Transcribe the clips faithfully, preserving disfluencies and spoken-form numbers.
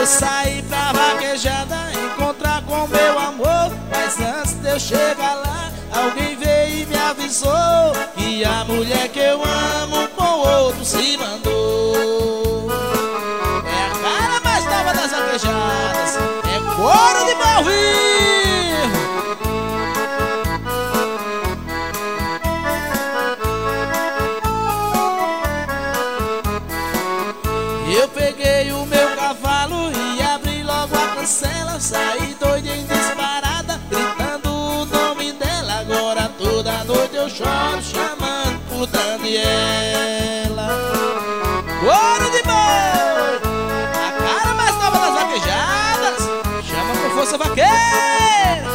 Eu saí pra vaquejada encontrar com meu amor, mas antes de eu chegar lá, alguém veio e me avisou que a mulher que eu amo com outro se mandou. É a cara mais nova das vaquejadas, é couro de pau vivo. Eu peguei o meu cavalo e abri logo a cancela, saí doido em disparada, gritando o nome dela. Agora toda noite eu choro chamando por Daniela. Couro de boi, a cara mais nova das vaquejadas, chama com força vaqueira.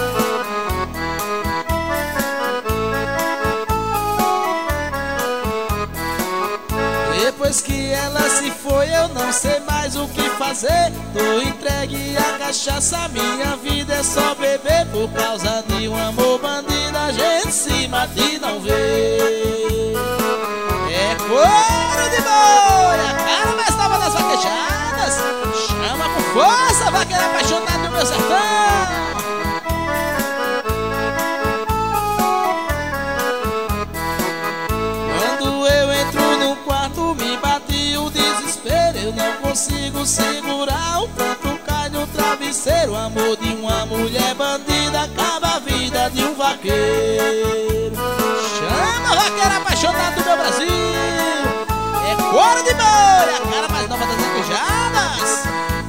Depois que ela se foi eu não sei mais o que fazer. Tô entregue à cachaça, minha vida é só beber. Por causa de um amor bandido a gente se mata e não vê. É couro de boi, a cara mais nova das vaquejadas, chama com força, vaqueira apaixonada do meu sertão. Eu não consigo segurar, o pranto cai no travesseiro. O amor de uma mulher bandida acaba a vida de um vaqueiro. Chama, vaqueira apaixonada do meu Brasil. É couro de boi, a cara mais nova das vaquejadas.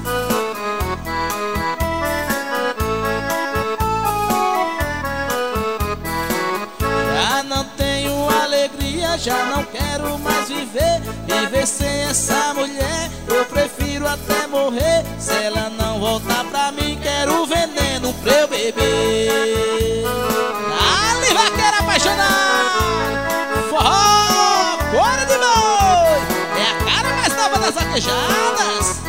Já não tenho alegria, já não quero mais viver. Viver sem essa mulher, eu prefiro até morrer. Se ela não voltar pra mim, quero veneno pra eu beber. Dale, vaqueira apaixonada, forró, couro de boi, é a cara mais nova das vaquejadas.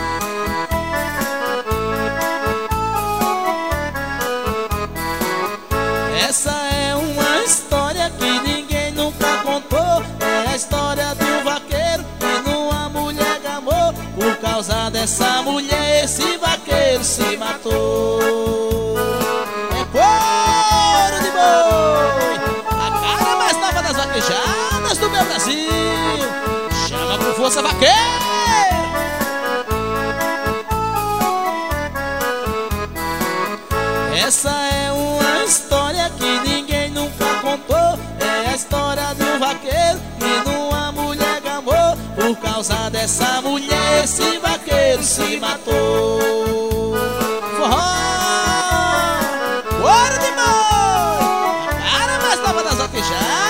Essa é uma história que ninguém nunca contou. É a história de um vaqueiro que numa mulher gamou. Por causa dessa mulher esse vaqueiro se matou. É couro de boi, a cara mais nova das vaquejadas do meu Brasil, chama com força vaqueira. Essa é uma história que ninguém nunca contou. É a história de um vaqueiro que numa mulher gamou. Por causa dessa mulher esse vaqueiro se matou. Forró, couro de boi, a cara mais nova das vaquejadas.